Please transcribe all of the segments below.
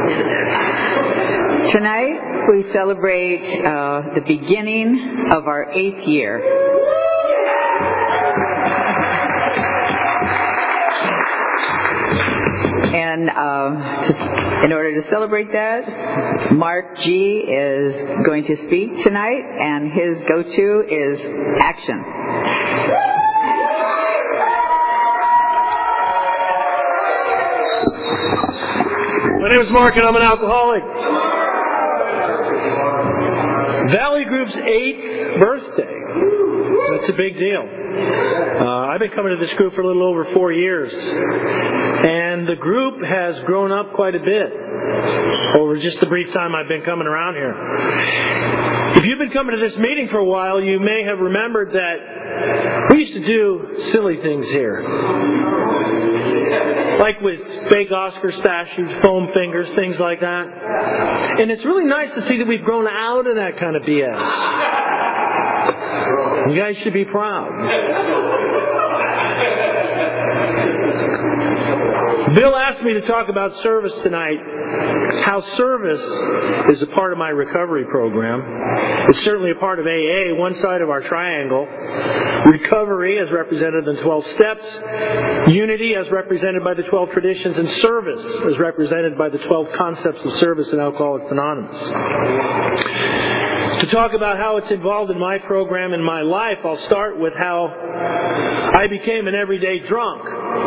Tonight we celebrate the beginning of our 8th year. And in order to celebrate that, Mark G. is going to speak tonight, and his go-to is action. My name is Mark, and I'm an alcoholic. Valley Group's 8th birthday. That's a big deal. I've been coming to this group for a little over 4 years. And the group has grown up quite a bit over just the brief time I've been coming around here. If you've been coming to this meeting for a while, you may have remembered that we used to do silly things here. Like with fake Oscar statues, foam fingers, things like that. And it's really nice to see that we've grown out of that kind of BS. You guys should be proud. Bill asked me to talk about service tonight, how service is a part of my recovery program. It's certainly a part of AA, one side of our triangle. Recovery as represented in the 12 steps, unity as represented by the 12 traditions, and service as represented by the 12 concepts of service in Alcoholics Anonymous. To talk about how it's involved in my program and my life, I'll start with how I became an everyday drunk.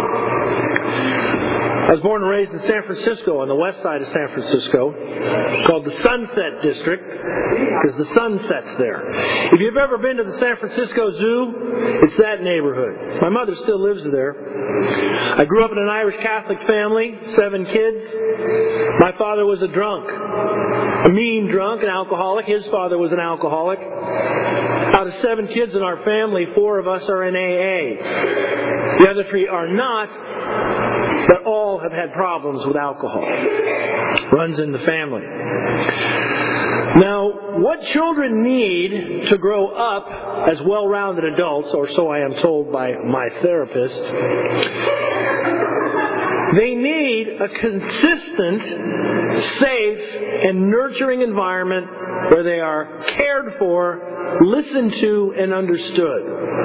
I was born and raised in San Francisco, on the west side of San Francisco, called the Sunset District, because the sun sets there. If you've ever been to the San Francisco Zoo, it's that neighborhood. My mother still lives there. I grew up in an Irish Catholic family, 7 kids. My father was a drunk, a mean drunk, an alcoholic. His father was an alcoholic. Out of 7 kids in our family, 4 of us are in AA. The other 3 are not. But all have had problems with alcohol. Runs in the family. Now, what children need to grow up as well-rounded adults, or so I am told by my therapist, they need a consistent, safe, and nurturing environment where they are cared for, listened to, and understood.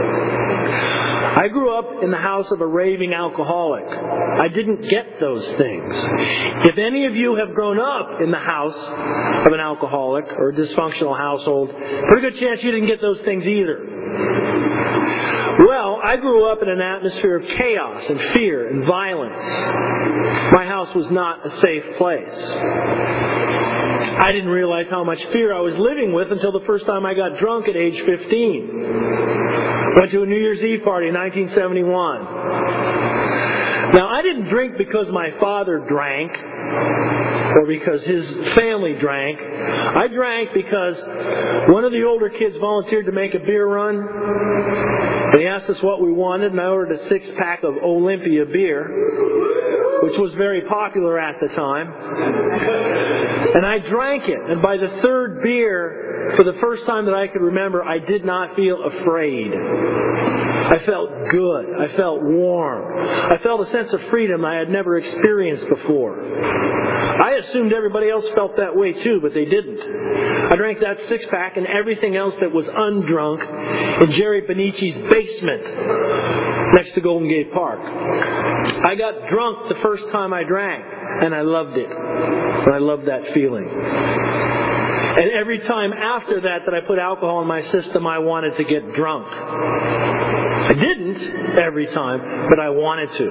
I grew up in the house of a raving alcoholic. I didn't get those things. If any of you have grown up in the house of an alcoholic or a dysfunctional household, pretty good chance you didn't get those things either. Well, I grew up in an atmosphere of chaos and fear and violence. My house was not a safe place. I didn't realize how much fear I was living with until the first time I got drunk at age 15. Went to a New Year's Eve party in 1971. Now, I didn't drink because my father drank or because his family drank. I drank because one of the older kids volunteered to make a beer run. They asked us what we wanted, and I ordered a 6-pack of Olympia beer, which was very popular at the time. And I drank it. And by the 3rd beer, for the first time that I could remember, I did not feel afraid. I felt good. I felt warm. I felt a sense of freedom I had never experienced before. I assumed everybody else felt that way too, but they didn't. I drank that 6-pack and everything else that was undrunk in Jerry Bonici's basement next to Golden Gate Park. I got drunk the first time I drank, and I loved it. And I loved that feeling. And every time after that I put alcohol in my system, I wanted to get drunk. I didn't every time, but I wanted to.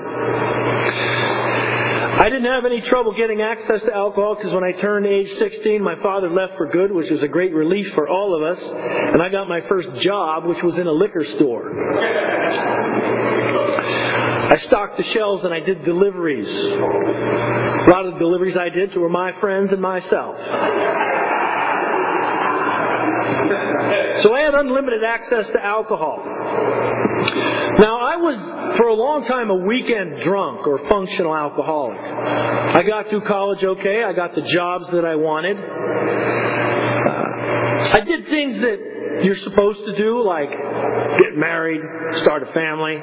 I didn't have any trouble getting access to alcohol because when I turned age 16, my father left for good, which was a great relief for all of us. And I got my first job, which was in a liquor store. I stocked the shelves and I did deliveries. A lot of the deliveries I did were my friends and myself. So I had unlimited access to alcohol. Now, I was, for a long time, a weekend drunk or functional alcoholic. I got through college okay. I got the jobs that I wanted. I did things that you're supposed to do, like get married, start a family,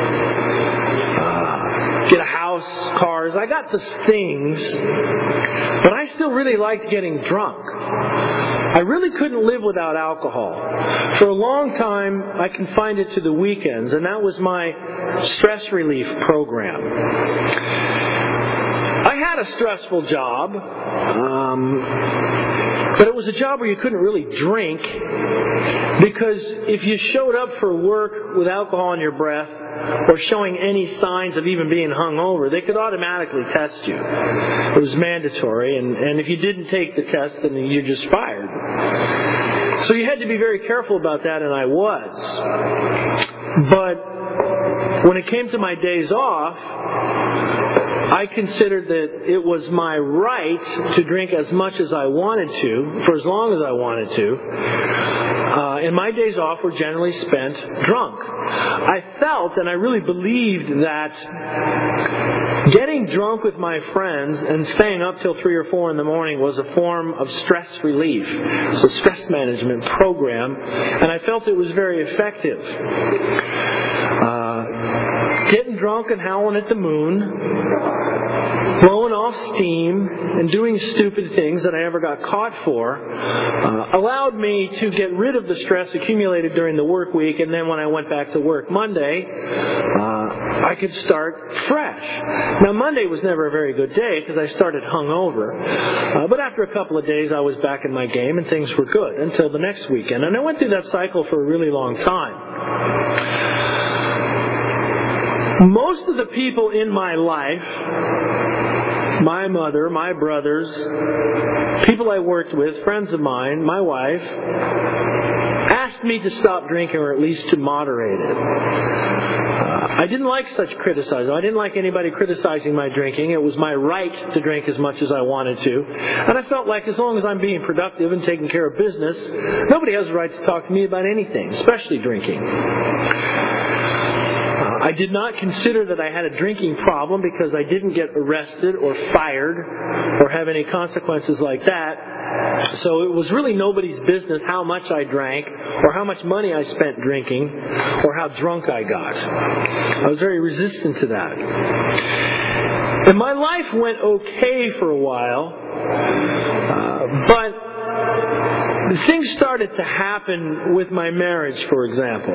get a house, cars. I got the things But I still really liked getting drunk. I really couldn't live without alcohol. For a long time, I confined it to the weekends, and that was my stress relief program. I had a stressful job, but it was a job where you couldn't really drink, because if you showed up for work with alcohol in your breath or showing any signs of even being hungover, they could automatically test you. It was mandatory, and if you didn't take the test, then you're just fired. So you had to be very careful about that, and I was. But when it came to my days off, I considered that it was my right to drink as much as I wanted to, for as long as I wanted to. And my days off were generally spent drunk. I felt, and I really believed, that getting drunk with my friends and staying up till 3 or 4 in the morning was a form of stress relief. It's a stress management program, and I felt it was very effective. Getting drunk and howling at the moon, blowing off steam, and doing stupid things that I never got caught for allowed me to get rid of the stress accumulated during the work week, and then when I went back to work Monday, I could start fresh. Now, Monday was never a very good day because I started hungover, but after a couple of days I was back in my game and things were good until the next weekend, and I went through that cycle for a really long time. Most of the people in my life, my mother, my brothers, people I worked with, friends of mine, my wife, asked me to stop drinking, or at least to moderate it. I didn't like such criticism. I didn't like anybody criticizing my drinking. It was my right to drink as much as I wanted to. And I felt like as long as I'm being productive and taking care of business, nobody has the right to talk to me about anything, especially drinking. I did not consider that I had a drinking problem because I didn't get arrested or fired or have any consequences like that. So it was really nobody's business how much I drank or how much money I spent drinking or how drunk I got. I was very resistant to that. And my life went okay for a while, but things started to happen with my marriage, for example.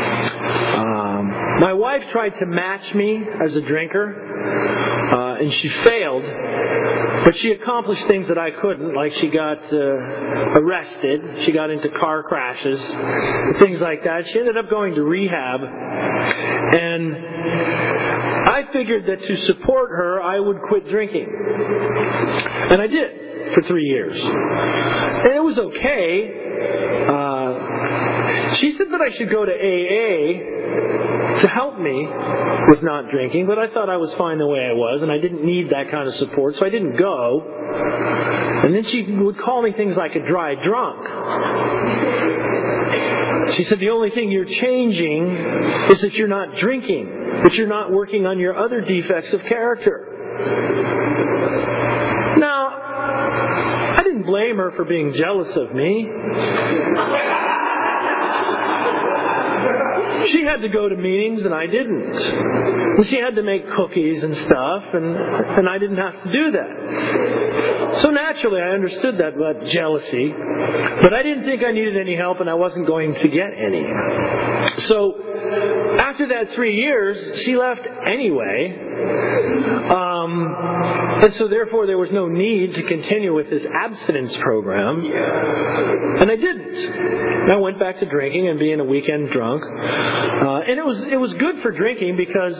My wife tried to match me as a drinker, and she failed. But she accomplished things that I couldn't, like she got arrested, she got into car crashes, things like that. She ended up going to rehab, and I figured that to support her, I would quit drinking. And I did for 3 years. And it was okay. She said that I should go to AA to help me with not drinking, but I thought I was fine the way I was, and I didn't need that kind of support, so I didn't go. And then she would call me things like a dry drunk. She said, the only thing you're changing is that you're not drinking, that you're not working on your other defects of character. Now, I didn't blame her for being jealous of me. She had to go to meetings and I didn't. And she had to make cookies and stuff, and I didn't have to do that. So naturally I understood that about jealousy, but I didn't think I needed any help and I wasn't going to get any. So after that 3 years, she left anyway. And so therefore there was no need to continue with this abstinence program. And I didn't. And I went back to drinking and being a weekend drunk. And it was good for drinking because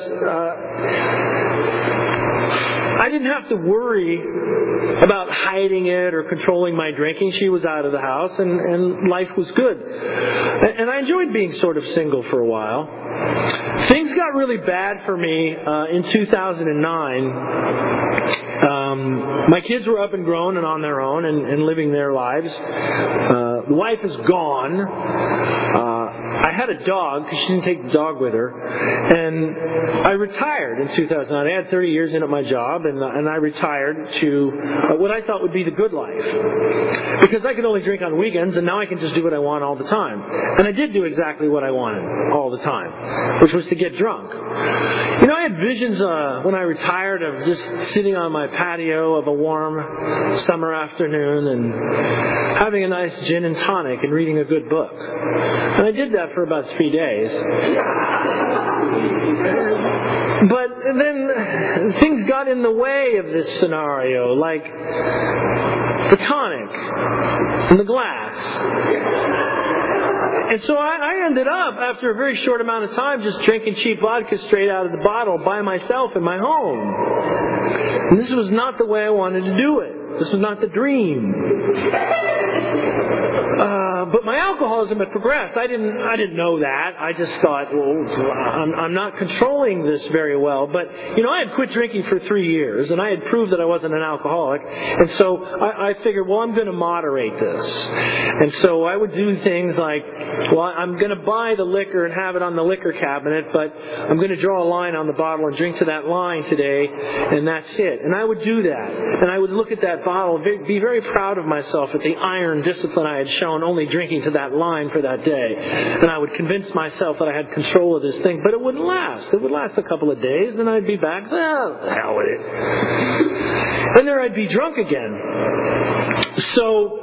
I didn't have to worry about hiding it or controlling my drinking. She was out of the house and life was good. And I enjoyed being sort of single for a while. Things got really bad for me in 2009. My kids were up and grown and on their own and living their lives. The wife is gone. I had a dog because she didn't take the dog with her, and I retired in 2009. I had 30 years in at my job, and I retired to what I thought would be the good life, because I could only drink on weekends, and now I can just do what I want all the time. And I did do exactly what I wanted all the time, which was to get drunk. I had visions when I retired of just sitting on my patio of a warm summer afternoon and having a nice gin and tonic and reading a good book. And I did that for about 3 days. But then things got in the way of this scenario, like the tonic and the glass. And so I ended up, after a very short amount of time, just drinking cheap vodka straight out of the bottle by myself in my home. And this was not the way I wanted to do it. This was not the dream. But my alcoholism had progressed. I didn't know that. I just thought, well, I'm not controlling this very well. But, I had quit drinking for 3 years, and I had proved that I wasn't an alcoholic. And so I figured, well, I'm going to moderate this. And so I would do things like, well, I'm going to buy the liquor and have it on the liquor cabinet, but I'm going to draw a line on the bottle and drink to that line today, and that's it. And I would do that. And I would look at that bottle, be very proud of myself at the iron discipline I had shown, only drinking to that line for that day. And I would convince myself that I had control of this thing, but it wouldn't last. It would last a couple of days, then I'd be back, the hell with it. And there I'd be drunk again. So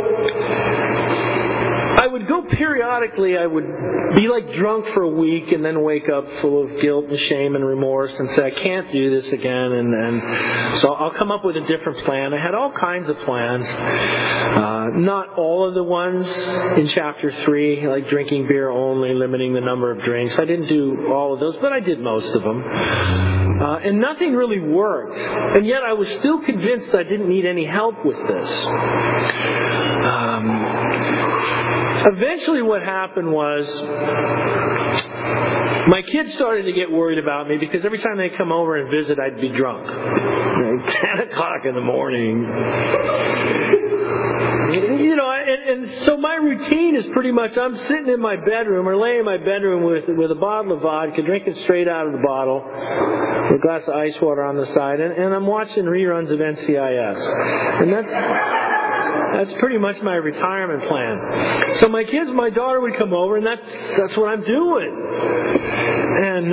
I would go periodically, I would be like drunk for a week and then wake up full of guilt and shame and remorse and say, I can't do this again. And so I'll come up with a different plan. I had all kinds of plans. Not all of the ones in chapter 3, like drinking beer only, limiting the number of drinks. I didn't do all of those, but I did most of them. And nothing really worked. And yet I was still convinced I didn't need any help with this. Eventually what happened was my kids started to get worried about me because every time they come over and visit, I'd be drunk. 10 o'clock in the morning. And so my routine is pretty much I'm sitting in my bedroom or laying in my bedroom with a bottle of vodka, drinking straight out of the bottle, with a glass of ice water on the side, and I'm watching reruns of NCIS. And that's pretty much my retirement plan. So my daughter would come over, and that's what I'm doing. And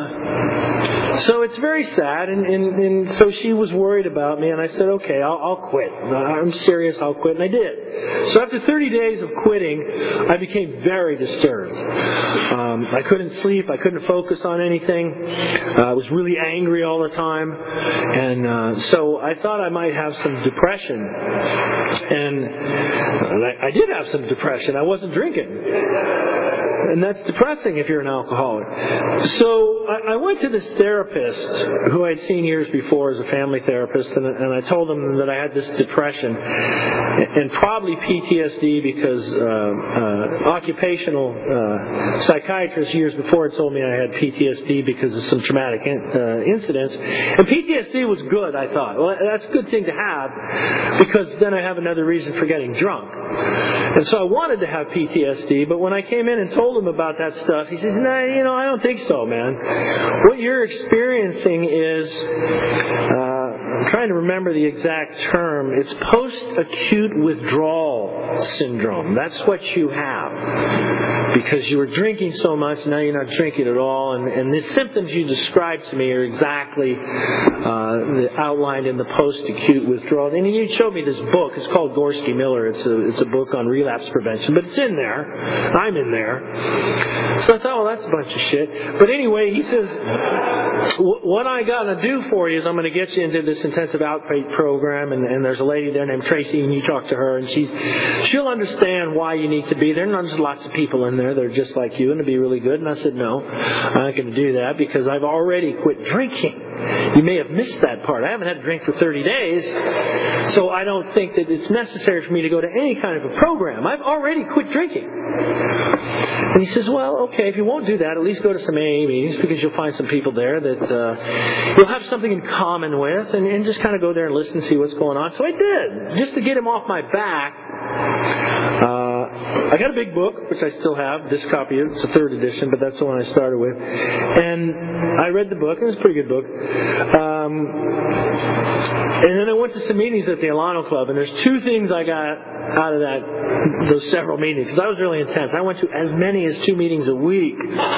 so it's very sad, and so she was worried about me, and I said, okay, I'll quit. I'm serious, I'll quit, and I did. So after 30 days of quitting, I became very disturbed. I couldn't sleep, I couldn't focus on anything. I was really angry all the time, and so I thought I might have some depression. And I did have some depression. I wasn't drinking. And that's depressing if you're an alcoholic. So I went to this therapist who I'd seen years before as a family therapist, and I told him that I had this depression and probably PTSD because occupational psychiatrist years before had told me I had PTSD because of some traumatic incidents. And PTSD was good, I thought. Well, that's a good thing to have because then I have another reason for getting drunk. And so I wanted to have PTSD, but when I came in and told him about that stuff, he says, I don't think so, man. What you're experiencing is, I'm trying to remember the exact term, it's post-acute withdrawal syndrome. That's what you have. Because you were drinking so much, now you're not drinking at all, and the symptoms you described to me are exactly outlined in the post-acute withdrawal. And you showed me this book. It's called Gorski-Miller. It's a book on relapse prevention, but it's in there. I'm in there. So I thought, well, that's a bunch of shit. But anyway, he says, what I got to do for you is I'm going to get you into this intensive outpatient program, and there's a lady there named Tracy, and you talk to her, and she'll understand why you need to be there. And there's lots of people in there that are just like you, and it'll be really good. And I said, no, I'm not going to do that because I've already quit drinking. You may have missed that part. I haven't had a drink for 30 days, so I don't think that it's necessary for me to go to any kind of a program. I've already quit drinking. And he says, well, okay, if you won't do that, at least go to some AA meetings because you'll find some people there that you'll have something in common with, and just kind of go there and listen and see what's going on. So I did, just to get him off my back. I got a big book, which I still have, this copy. It's a 3rd edition, but that's the one I started with. And I read the book, and it was a pretty good book. And then I went to some meetings at the Alano Club, and there's 2 things I got out of those several meetings, because I was really intense. I went to as many as 2 meetings a week.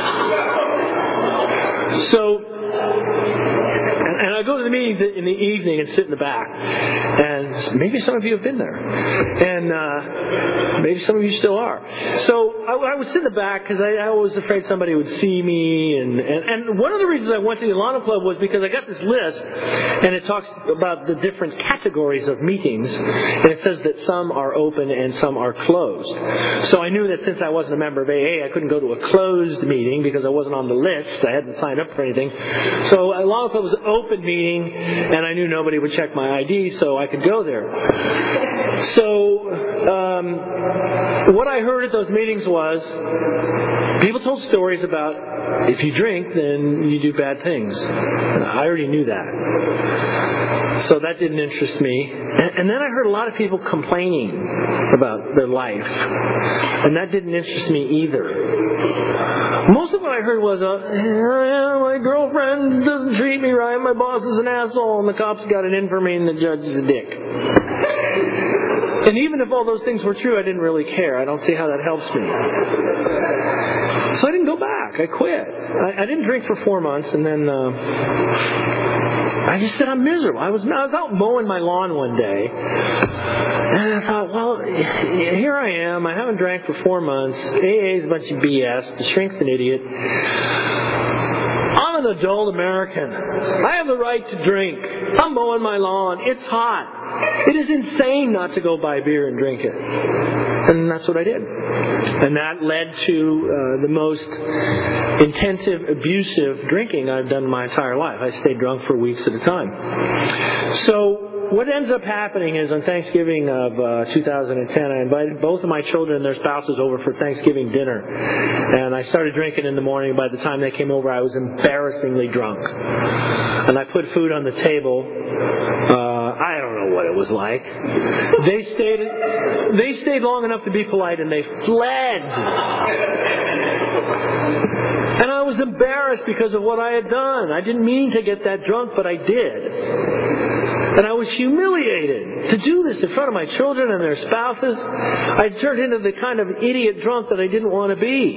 So, and I go to the meetings in the evening and sit in the back. And maybe some of you have been there. And maybe some of you still are. So I would sit in the back because I was afraid somebody would see me. And one of the reasons I went to the Alano Club was because I got this list, and it talks about the different categories of meetings. And it says that some are open and some are closed. So I knew that since I wasn't a member of AA, I couldn't go to a closed meeting because I wasn't on the list. I hadn't signed up for anything. So Alano Club was an open meeting, and I knew nobody would check my ID, so I could go there. So what I heard at those meetings was people told stories about if you drink, then you do bad things. I already knew that. So that didn't interest me. And then I heard a lot of people complaining about their life. And that didn't interest me either. Most of what I heard was, my girlfriend doesn't treat me right, my boss is an asshole, and the cops got it in for me, and the judge is a dick. And even if all those things were true, I didn't really care. I don't see how that helps me. So I didn't go back. I quit. I didn't drink for 4 months, and then I just said I'm miserable. I was out mowing my lawn one day, and I thought, well, here I am. I haven't drank for 4 months. AA is a bunch of BS. The shrink's an idiot. I'm an adult American. I have the right to drink. I'm mowing my lawn. It's hot. It is insane not to go buy beer and drink it. And that's what I did. And that led to the most intensive, abusive drinking I've done in my entire life. I stayed drunk for weeks at a time. So what ends up happening is on Thanksgiving of 2010, I invited both of my children and their spouses over for Thanksgiving dinner. And I started drinking in the morning. By the time they came over, I was embarrassingly drunk. And I put food on the table. I don't know what it was like. They stayed long enough to be polite, and they fled. And I was embarrassed because of what I had done. I didn't mean to get that drunk, but I did. And I was humiliated to do this in front of my children and their spouses. I turned into the kind of idiot drunk that I didn't want to be.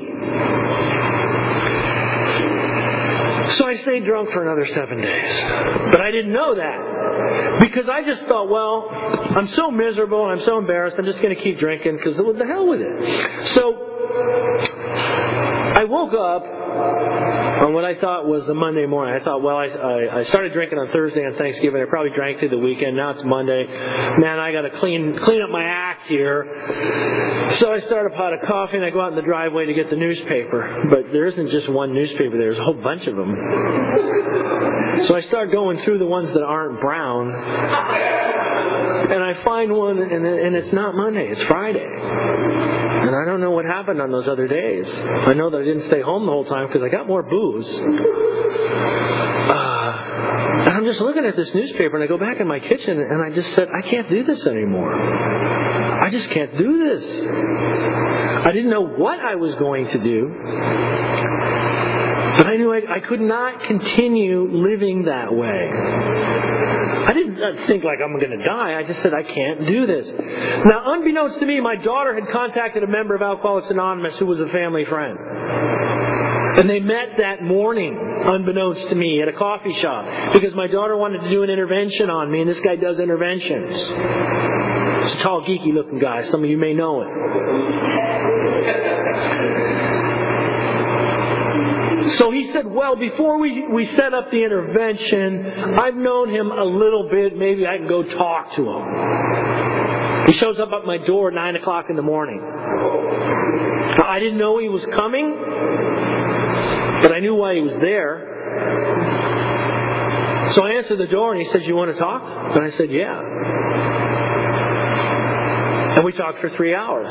So I stayed drunk for another 7 days. But I didn't know that. Because I just thought, well, I'm so miserable and I'm so embarrassed, I'm just going to keep drinking because what the hell with it. So I woke up on what I thought was a Monday morning. I thought, well, I started drinking on Thursday on Thanksgiving. I probably drank through the weekend. Now it's Monday. Man, I got to clean up my act here. So I start a pot of coffee and I go out in the driveway to get the newspaper. But there isn't just one newspaper. There's a whole bunch of them. So I start going through the ones that aren't brown. And I find one, and it's not Monday. It's Friday. And I don't know what happened on those other days. I know that I didn't stay home the whole time because I got more booze. And I'm just looking at this newspaper, and I go back in my kitchen, and I just said, I can't do this anymore. I just can't do this. I didn't know what I was going to do. But I knew I could not continue living that way. I didn't think like I'm going to die. I just said, I can't do this. Now, unbeknownst to me, my daughter had contacted a member of Alcoholics Anonymous who was a family friend. And they met that morning, unbeknownst to me, at a coffee shop. Because my daughter wanted to do an intervention on me, and this guy does interventions. He's a tall, geeky-looking guy. Some of you may know him. So he said, well, before we set up the intervention, I've known him a little bit. Maybe I can go talk to him. He shows up at my door at 9 o'clock in the morning. I didn't know he was coming, but I knew why he was there. So I answered the door, and he said, you want to talk? And I said, yeah. And we talked for 3 hours.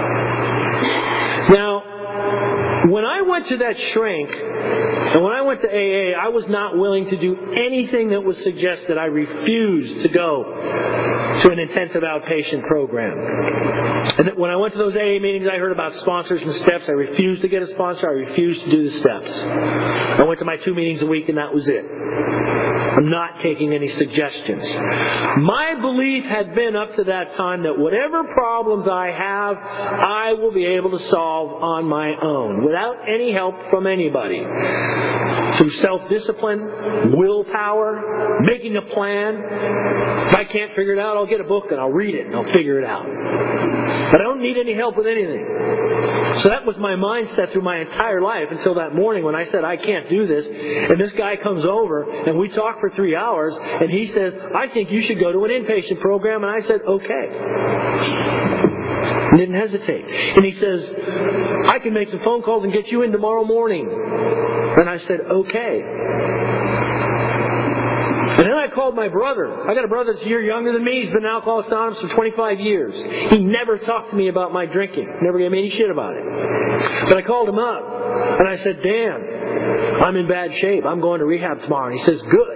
Now, when I went to that shrink, and when I went to AA, I was not willing to do anything that was suggested. I refused to go to an intensive outpatient program. And when I went to those AA meetings, I heard about sponsors and steps. I refused to get a sponsor. I refused to do the steps. I went to my 2 meetings a week, and that was it. I'm not taking any suggestions. My belief had been up to that time that whatever problems I have, I will be able to solve on my own, without any help from anybody. Through self-discipline, willpower, making a plan. If I can't figure it out, I'll get a book and I'll read it and I'll figure it out. But I don't need any help with anything. So that was my mindset through my entire life until that morning when I said, I can't do this. And this guy comes over and we talk for 3 hours and he says, I think you should go to an inpatient program. And I said, okay. And didn't hesitate. And he says, I can make some phone calls and get you in tomorrow morning. And I said, okay. And then I called my brother. I got a brother that's a year younger than me. He's been in Alcoholics Anonymous for 25 years. He never talked to me about my drinking. Never gave me any shit about it. But I called him up. And I said, Dan, I'm in bad shape. I'm going to rehab tomorrow. And he says, good.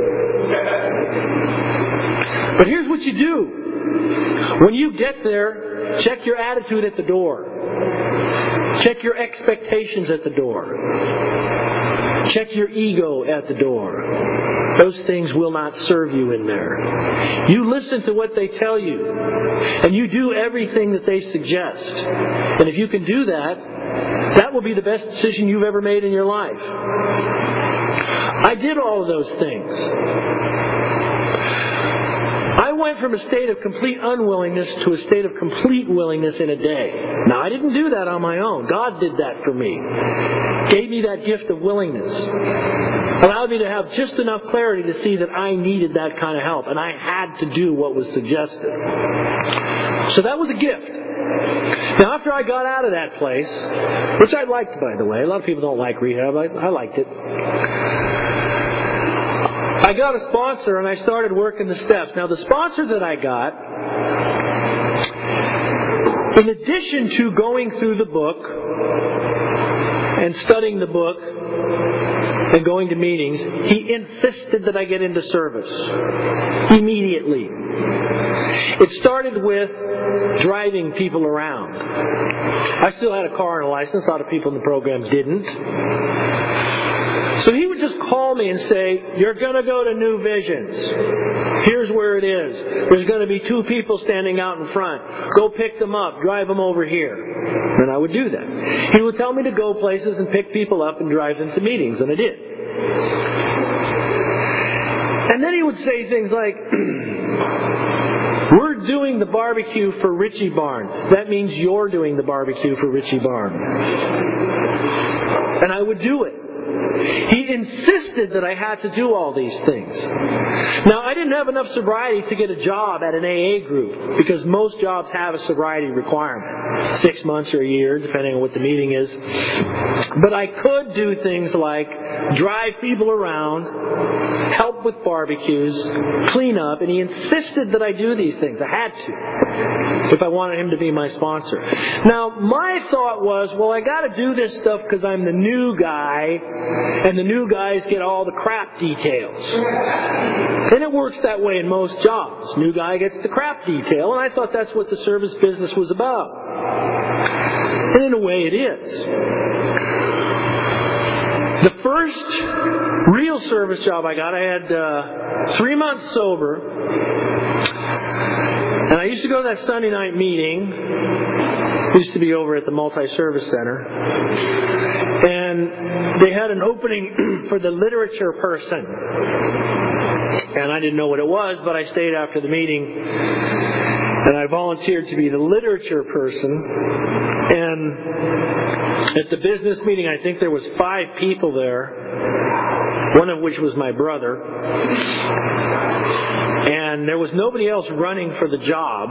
But here's what you do. When you get there, check your attitude at the door. Check your expectations at the door. Check your ego at the door. Those things will not serve you in there. You listen to what they tell you, and you do everything that they suggest. And if you can do that, that will be the best decision you've ever made in your life. I did all of those things. I went from a state of complete unwillingness to a state of complete willingness in a day. Now, I didn't do that on my own. God did that for me. Gave me that gift of willingness. Allowed me to have just enough clarity to see that I needed that kind of help. And I had to do what was suggested. So that was a gift. Now, after I got out of that place, which I liked, by the way. A lot of people don't like rehab. I liked it. I got a sponsor and I started working the steps. Now, the sponsor that I got, in addition to going through the book and studying the book and going to meetings, he insisted that I get into service immediately. It started with driving people around. I still had a car and a license. A lot of people in the program didn't. So he would just call me and say, you're going to go to New Visions. Here's where it is. There's going to be 2 people standing out in front. Go pick them up. Drive them over here. And I would do that. He would tell me to go places and pick people up and drive them to meetings. And I did. And then he would say things like, we're doing the barbecue for Richie Barn. That means you're doing the barbecue for Richie Barn. And I would do it. He insisted that I had to do all these things. Now, I didn't have enough sobriety to get a job at an AA group because most jobs have a sobriety requirement. 6 months or a year, depending on what the meeting is. But I could do things like drive people around, help with barbecues, clean up, and he insisted that I do these things. I had to, if I wanted him to be my sponsor. Now, my thought was, well, I got to do this stuff because I'm the new guy, and the new guys get all the crap details. And it works that way in most jobs. New guy gets the crap detail, and I thought that's what the service business was about. And in a way it is. The first real service job I got, I had 3 months sober. And I used to go to that Sunday night meeting. It used to be over at the Multi-Service Center. And they had an opening for the literature person. And I didn't know what it was, but I stayed after the meeting. And I volunteered to be the literature person. And at the business meeting, I think there was 5 people there, one of which was my brother. And there was nobody else running for the job.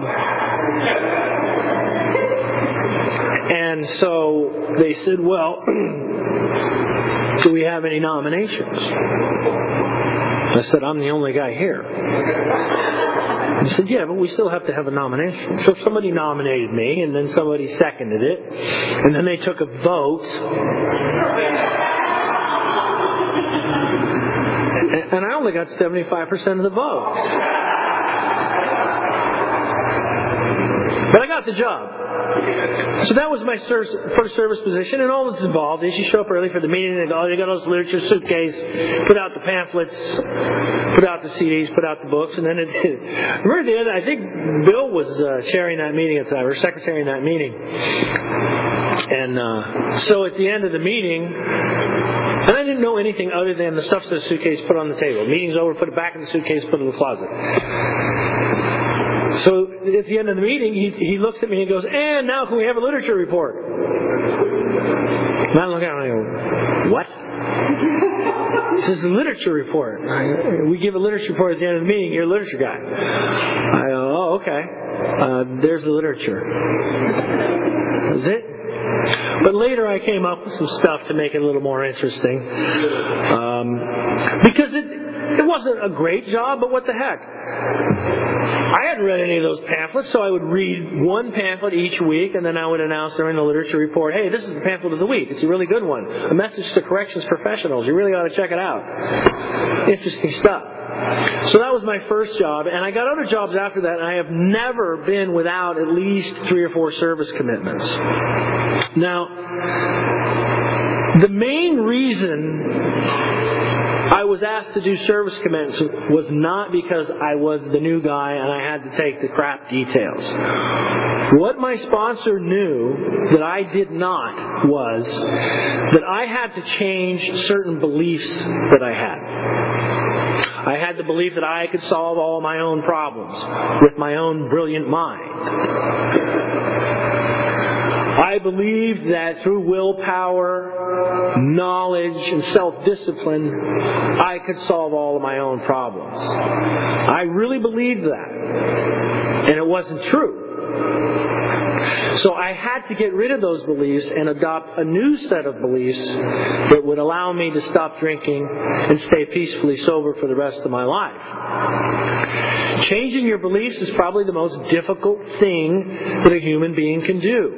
And so they said, well, do we have any nominations? I said, I'm the only guy here. He said, yeah, but we still have to have a nomination. So somebody nominated me, and then somebody seconded it, and then they took a vote. And I only got 75% of the vote. But I got the job. So that was my first service position, and all that's involved is you show up early for the meeting, and you got all this literature, suitcase, put out the pamphlets, put out the CDs, put out the books, and then remember at the end, I think Bill was chairing that meeting at the time, or secretarying that meeting. And so at the end of the meeting, and I didn't know anything other than the stuff's in the suitcase, put it on the table. Meeting's over, put it back in the suitcase, put it in the closet. So at the end of the meeting, he looks at me and goes, "And now can we have a literature report?" And I look at him and I go, "What?" This is a literature report. We give a literature report at the end of the meeting. You're a literature guy. I go, "Oh, okay. There's the literature." That's it. But later I came up with some stuff to make it a little more interesting. Because it wasn't a great job, but what the heck. I hadn't read any of those pamphlets, so I would read one pamphlet each week, and then I would announce during the literature report, "Hey, this is the pamphlet of the week. It's a really good one. A message to corrections professionals. You really ought to check it out." Interesting stuff. So that was my first job, and I got other jobs after that, and I have never been without at least 3 or 4 service commitments. Now, the main reason I was asked to do service commitments was not because I was the new guy and I had to take the crap details. What my sponsor knew that I did not was that I had to change certain beliefs that I had. I had the belief that I could solve all my own problems with my own brilliant mind. I believed that through willpower, knowledge, and self-discipline, I could solve all of my own problems. I really believed that. And it wasn't true. So I had to get rid of those beliefs and adopt a new set of beliefs that would allow me to stop drinking and stay peacefully sober for the rest of my life. Changing your beliefs is probably the most difficult thing that a human being can do.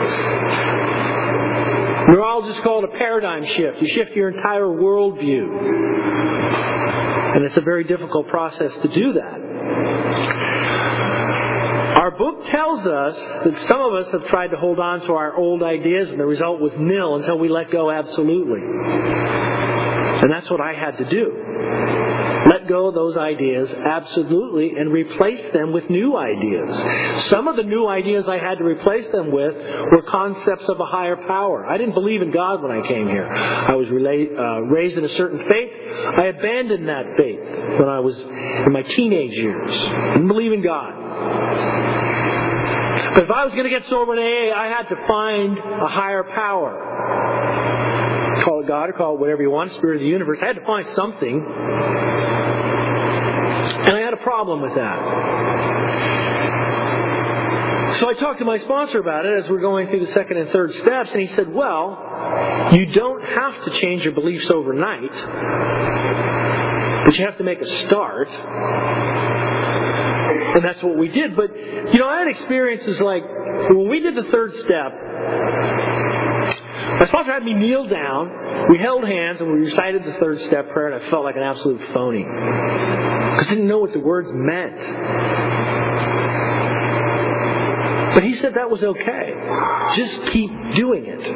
Neurologists call it a paradigm shift. You shift your entire worldview. And it's a very difficult process to do that. Our book tells us that some of us have tried to hold on to our old ideas and the result was nil until we let go absolutely. And that's what I had to do. Let go of those ideas absolutely and replace them with new ideas. Some of the new ideas I had to replace them with were concepts of a higher power. I didn't believe in God when I came here. I was raised in a certain faith. I abandoned that faith when I was in my teenage years. I didn't believe in God. But if I was going to get sober in AA, I had to find a higher power. Call it God or call it whatever you want, Spirit of the universe. I had to find something. And I had a problem with that. So I talked to my sponsor about it as we're going through the second and third steps, and he said, "Well, you don't have to change your beliefs overnight, but you have to make a start." And that's what we did. But, I had experiences like, when we did the third step, my sponsor had me kneel down, we held hands, and we recited the third step prayer, and I felt like an absolute phony. Because I didn't know what the words meant. But he said that was okay. Just keep doing it.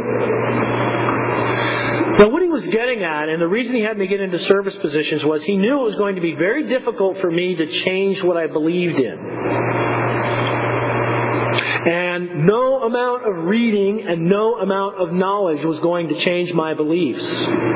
Now what he was getting at, and the reason he had me get into service positions, was he knew it was going to be very difficult for me to change what I believed in. And no amount of reading and no amount of knowledge was going to change my beliefs.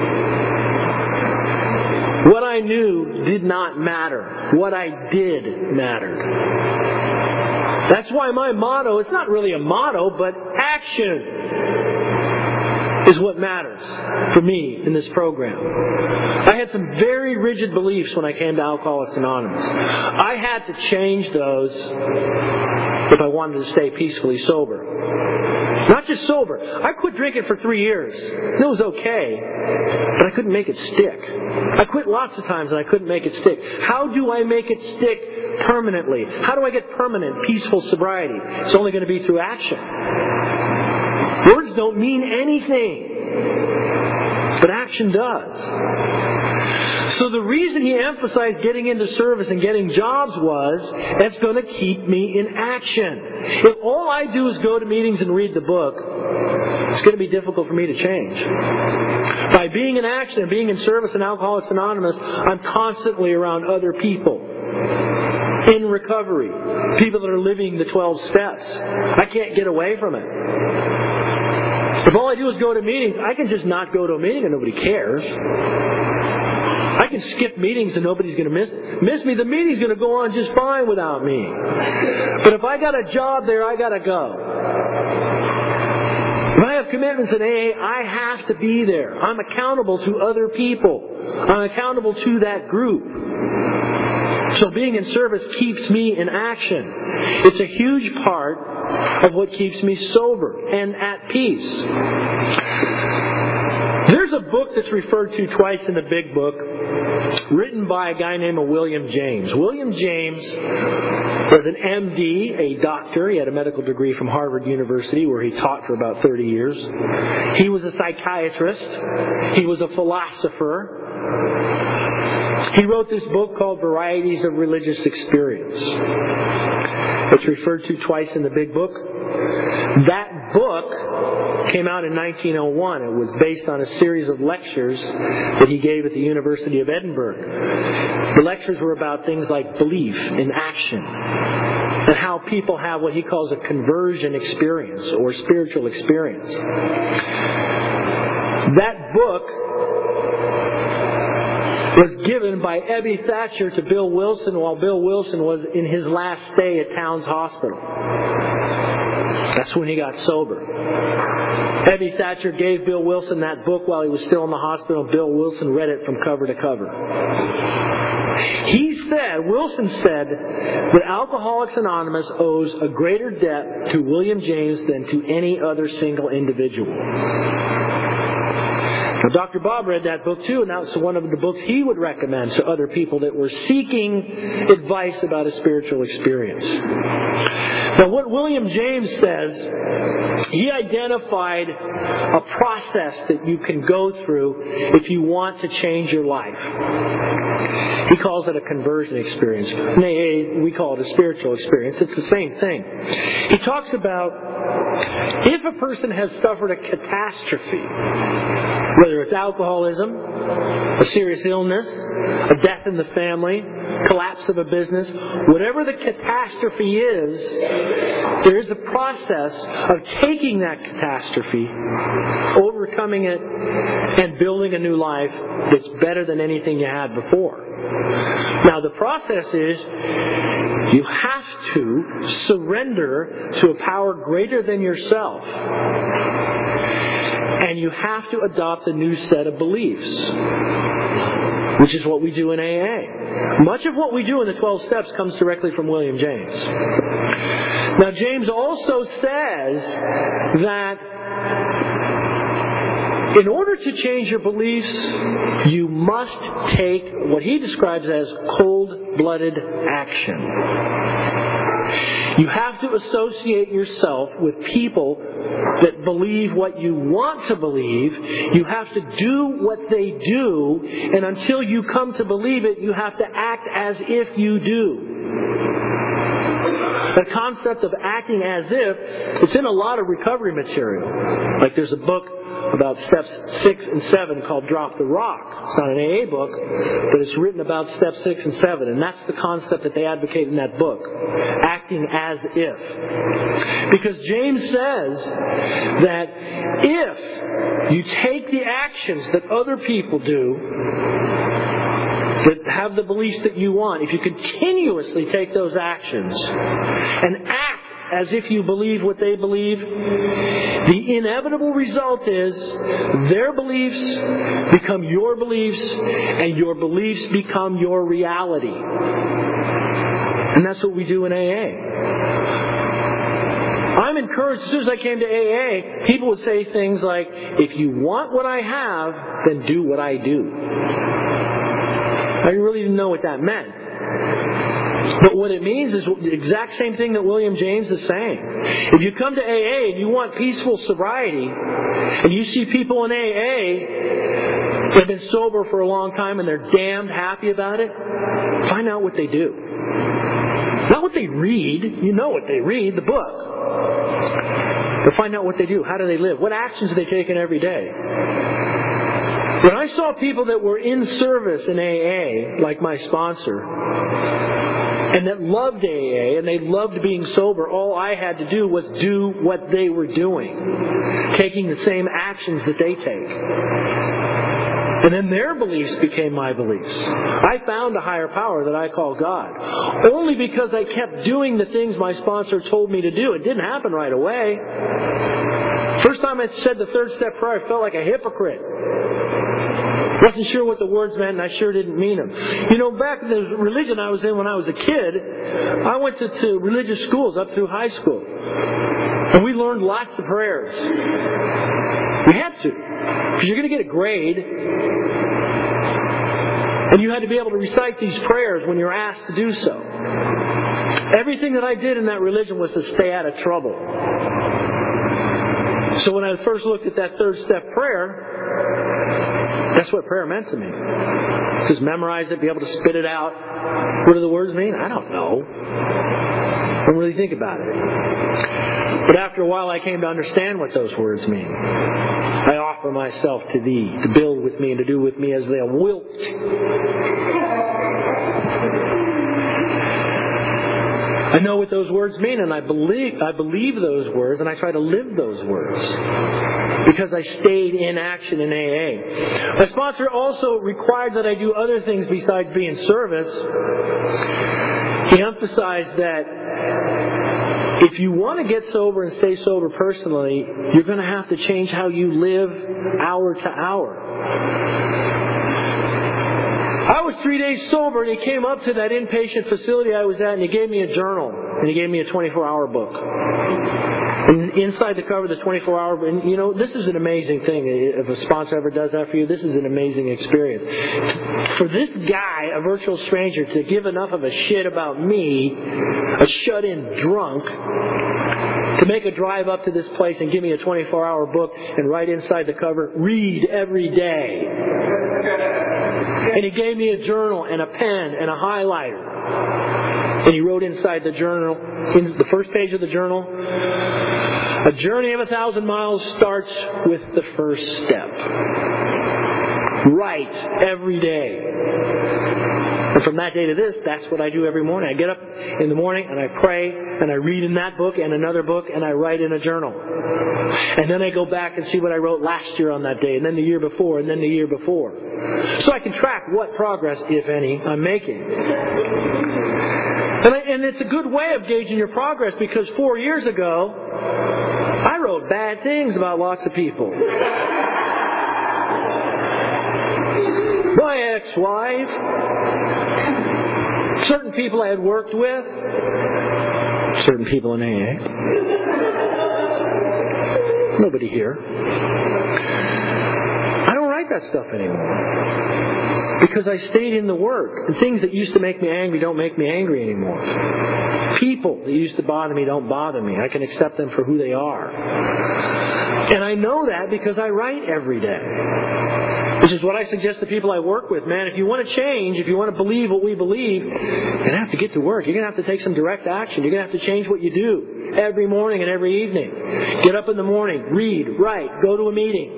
What I knew did not matter. What I did mattered. That's why my motto, it's not really a motto, but action is what matters for me in this program. I had some very rigid beliefs when I came to Alcoholics Anonymous. I had to change those if I wanted to stay peacefully sober. Not just sober. I quit drinking for 3 years. It was okay, but I couldn't make it stick. I quit lots of times and I couldn't make it stick. How do I make it stick permanently? How do I get permanent, peaceful sobriety? It's only going to be through action. Words don't mean anything. but action does. So the reason he emphasized getting into service and getting jobs was, it's going to keep me in action. If all I do is go to meetings and read the book, it's going to be difficult for me to change. By being in action and being in service in Alcoholics Anonymous, I'm constantly around other people in recovery, people that are living the 12 steps. I can't get away from it. If all I do is go to meetings, I can just not go to a meeting and nobody cares. I can skip meetings and nobody's going to miss me. The meeting's going to go on just fine without me. But if I got a job there, I got to go. If I have commitments in AA, I have to be there. I'm accountable to other people. I'm accountable to that group. So being in service keeps me in action. It's a huge part of what keeps me sober and at peace. There's a book that's referred to twice in the Big Book, written by a guy named William James. William James was an MD, a doctor. He had a medical degree from Harvard University where he taught for about 30 years. He was a psychiatrist. He was a philosopher. He wrote this book called Varieties of Religious Experience. It's referred to twice in the Big Book. That book came out in 1901. It was based on a series of lectures that he gave at the University of Edinburgh. The lectures were about things like belief and action, and how people have what he calls a conversion experience or spiritual experience. That book was given by Ebby Thatcher to Bill Wilson while Bill Wilson was in his last stay at Towns Hospital. That's when he got sober. Ebby Thatcher gave Bill Wilson that book while he was still in the hospital. Bill Wilson read it from cover to cover. Wilson said that Alcoholics Anonymous owes a greater debt to William James than to any other single individual. Now, Dr. Bob read that book too, and that was one of the books he would recommend to other people that were seeking advice about a spiritual experience. Now, what William James says, he identified a process that you can go through if you want to change your life. He calls it a conversion experience. In AA, we call it a spiritual experience. It's the same thing. He talks about if a person has suffered a catastrophe, whether it's alcoholism, a serious illness, a death in the family, collapse of a business, whatever the catastrophe is, there is a process of taking that catastrophe, overcoming it, and building a new life that's better than anything you had before. Now, the process is you have to surrender to a power greater than yourself. And you have to adopt a new set of beliefs, which is what we do in AA. Much of what we do in the 12 steps comes directly from William James. Now, James also says that in order to change your beliefs, you must take what he describes as cold-blooded action. You have to associate yourself with people that believe what you want to believe. You have to do what they do, and until you come to believe it, you have to act as if you do. The concept of acting as if, it's in a lot of recovery material. Like there's a book about steps 6 and 7 called Drop the Rock. It's not an AA book, but it's written about steps 6 and 7, and that's the concept that they advocate in that book. Acting as if. Because James says that if you take the actions that other people do, that have the beliefs that you want, if you continuously take those actions and act as if you believe what they believe, the inevitable result is their beliefs become your beliefs and your beliefs become your reality. And that's what we do in AA. I'm encouraged, as soon as I came to AA, people would say things like, if you want what I have, then do what I do. I really didn't know what that meant. But what it means is the exact same thing that William James is saying. If you come to AA and you want peaceful sobriety, and you see people in AA that have been sober for a long time and they're damned happy about it, find out what they do. Not what they read. You know what they read, the book. But find out what they do. How do they live? What actions are they taking every day? When I saw people that were in service in AA, like my sponsor, and that loved AA, and they loved being sober, all I had to do was do what they were doing, taking the same actions that they take. And then their beliefs became my beliefs. I found a higher power that I call God. Only because I kept doing the things my sponsor told me to do. It didn't happen right away. First time I said the third step prayer, I felt like a hypocrite. Wasn't sure what the words meant, and I sure didn't mean them. You know, back in the religion I was in when I was a kid, I went to religious schools up through high school. And we learned lots of prayers. We had to. Because you're going to get a grade. And you had to be able to recite these prayers when you're asked to do so. Everything that I did in that religion was to stay out of trouble. So when I first looked at that third step prayer, that's what prayer meant to me. Just memorize it, be able to spit it out. What do the words mean? I don't know. Don't really think about it. But after a while I came to understand what those words mean. I offer myself to Thee, to build with me and to do with me as Thou wilt. I know what those words mean, and I believe those words, and I try to live those words. Because I stayed in action in AA. My sponsor also required that I do other things besides be in service. He emphasized that if you want to get sober and stay sober personally, you're going to have to change how you live hour to hour. I was 3 days sober, and he came up to that inpatient facility I was at, and he gave me a journal, and he gave me a 24-hour book. And inside the cover, the 24-hour, and you know, this is an amazing thing. If a sponsor ever does that for you, this is an amazing experience. For this guy, a virtual stranger, to give enough of a shit about me, a shut-in drunk, to make a drive up to this place and give me a 24-hour book and write inside the cover, read every day. And he gave me a journal and a pen and a highlighter. And he wrote inside the journal, in the first page of the journal, a journey of 1,000 miles starts with the first step. Write every day. And from that day to this, that's what I do every morning. I get up in the morning and I pray and I read in that book and another book and I write in a journal. And then I go back and see what I wrote last year on that day and then the year before and then the year before. So I can track what progress, if any, I'm making. And it's a good way of gauging your progress because 4 years ago, I wrote bad things about lots of people. My ex-wife, certain people I had worked with, certain people in AA. Nobody here. I don't write that stuff anymore. Because I stayed in the Word. And things that used to make me angry don't make me angry anymore. People that used to bother me don't bother me. I can accept them for who they are. And I know that because I write every day. Which is what I suggest to people I work with. Man, if you want to change, if you want to believe what we believe, you're going to have to get to work. You're going to have to take some direct action. You're going to have to change what you do every morning and every evening. Get up in the morning, read, write, go to a meeting.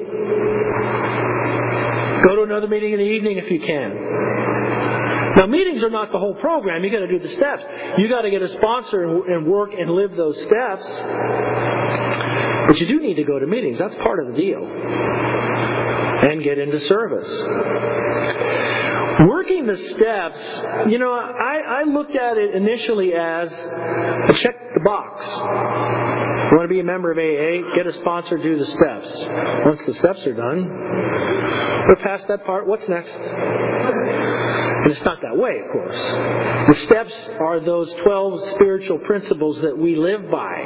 Go to another meeting in the evening if you can. Now, meetings are not the whole program. You've got to do the steps. You've got to get a sponsor and work and live those steps. But you do need to go to meetings. That's part of the deal. And get into service. Working the steps, you know, I looked at it initially as a check the box. You want to be a member of AA, get a sponsor, do the steps. Once the steps are done, we're past that part, what's next? And it's not that way, of course. The steps are those 12 spiritual principles that we live by.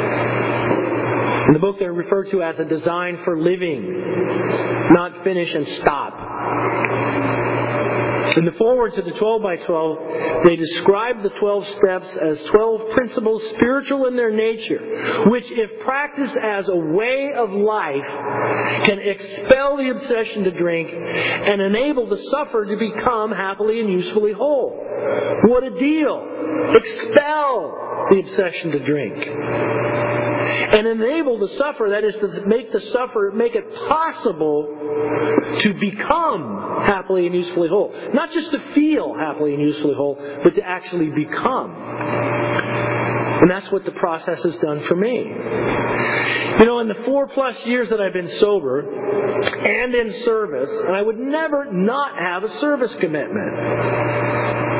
In the book they're referred to as a design for living, not finish and stop. In the foreword to the 12 by 12, they describe the 12 steps as 12 principles spiritual in their nature, which, if practiced as a way of life, can expel the obsession to drink and enable the sufferer to become happily and usefully whole. What a deal! Expel the obsession to drink. And enable the sufferer, that is to make the sufferer, make it possible to become happily and usefully whole. Not just to feel happily and usefully whole, but to actually become. And that's what the process has done for me. You know, in the 4+ years that I've been sober and in service, and I would never not have a service commitment.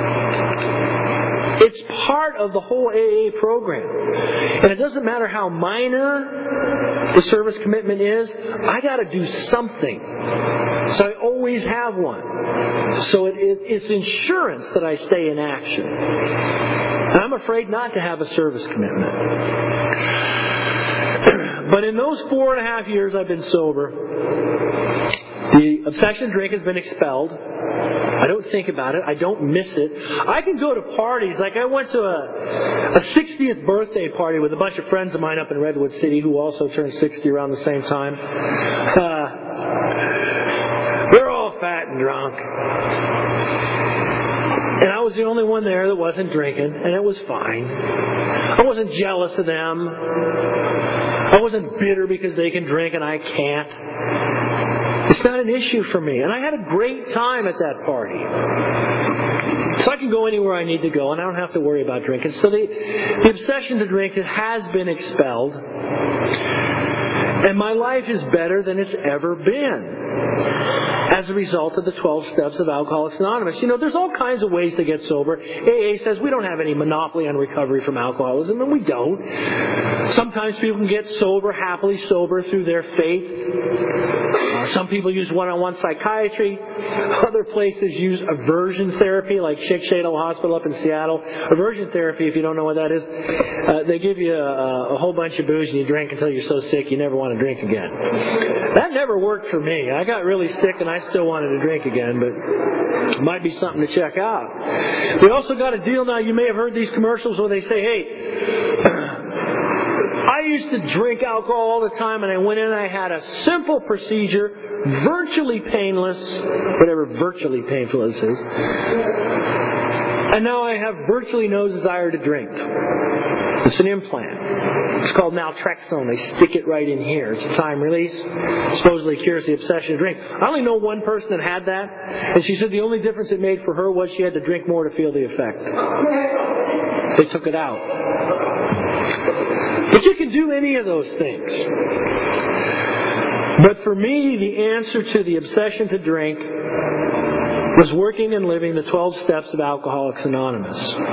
It's part of the whole AA program. And it doesn't matter how minor the service commitment is, I got to do something. So I always have one. So it's insurance that I stay in action. And I'm afraid not to have a service commitment. But in those 4.5 years I've been sober, the obsession to drink has been expelled. I don't think about it. I don't miss it. I can go to parties. Like I went to a 60th birthday party with a bunch of friends of mine up in Redwood City who also turned 60 around the same time. They're all fat and drunk. And I was the only one there that wasn't drinking, and it was fine. I wasn't jealous of them. I wasn't bitter because they can drink and I can't. It's not an issue for me. And I had a great time at that party. So I can go anywhere I need to go, and I don't have to worry about drinking. So the obsession to drink has been expelled. And my life is better than it's ever been as a result of the 12 steps of Alcoholics Anonymous. You know, there's all kinds of ways to get sober. AA says we don't have any monopoly on recovery from alcoholism, and we don't. Sometimes people can get sober, happily sober, through their faith. Some people use one-on-one psychiatry. Other places use aversion therapy, like Sheikh Shadal Hospital up in Seattle. Aversion therapy, if you don't know what that is, they give you a whole bunch of booze and you drink until you're so sick you never want to drink again. That never worked for me. I got really sick and I still wanted to drink again, but it might be something to check out. We also got a deal now. You may have heard these commercials where they say, hey, I used to drink alcohol all the time, and I went in and I had a simple procedure, virtually painless, whatever virtually painful this is, and now I have virtually no desire to drink. It's an implant. It's called naltrexone. They stick it right in here. It's a time release. Supposedly cures the obsession to drink. I only know one person that had that, and she said the only difference it made for her was she had to drink more to feel the effect. They took it out. But you can do any of those things. But for me, the answer to the obsession to drink was working and living the 12 steps of Alcoholics Anonymous.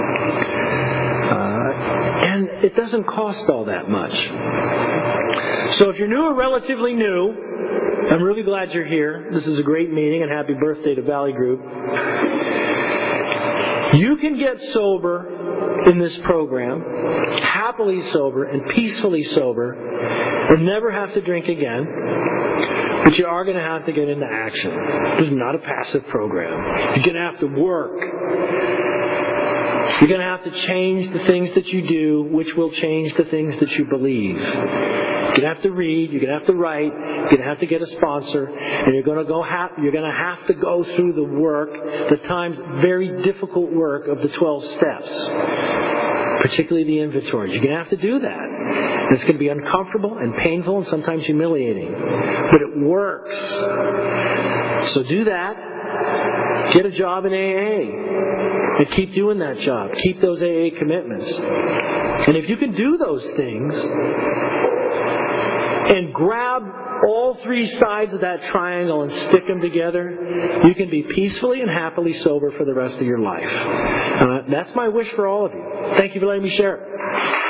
And it doesn't cost all that much. So if you're new or relatively new, I'm really glad you're here. This is a great meeting, and happy birthday to Valley Group. You can get sober in this program, happily sober and peacefully sober, and never have to drink again. But you are going to have to get into action. This is not a passive program. You're going to have to work. You're going to have to change the things that you do, which will change the things that you believe. You're going to have to read. You're going to have to write. You're going to have to get a sponsor, and you're going to have to go through the work, the times very difficult work of the 12 steps, particularly the inventories. You're going to have to do that. And it's going to be uncomfortable and painful and sometimes humiliating, but it works. So do that. Get a job in AA. And keep doing that job. Keep those AA commitments. And if you can do those things and grab all three sides of that triangle and stick them together, you can be peacefully and happily sober for the rest of your life. That's my wish for all of you. Thank you for letting me share it.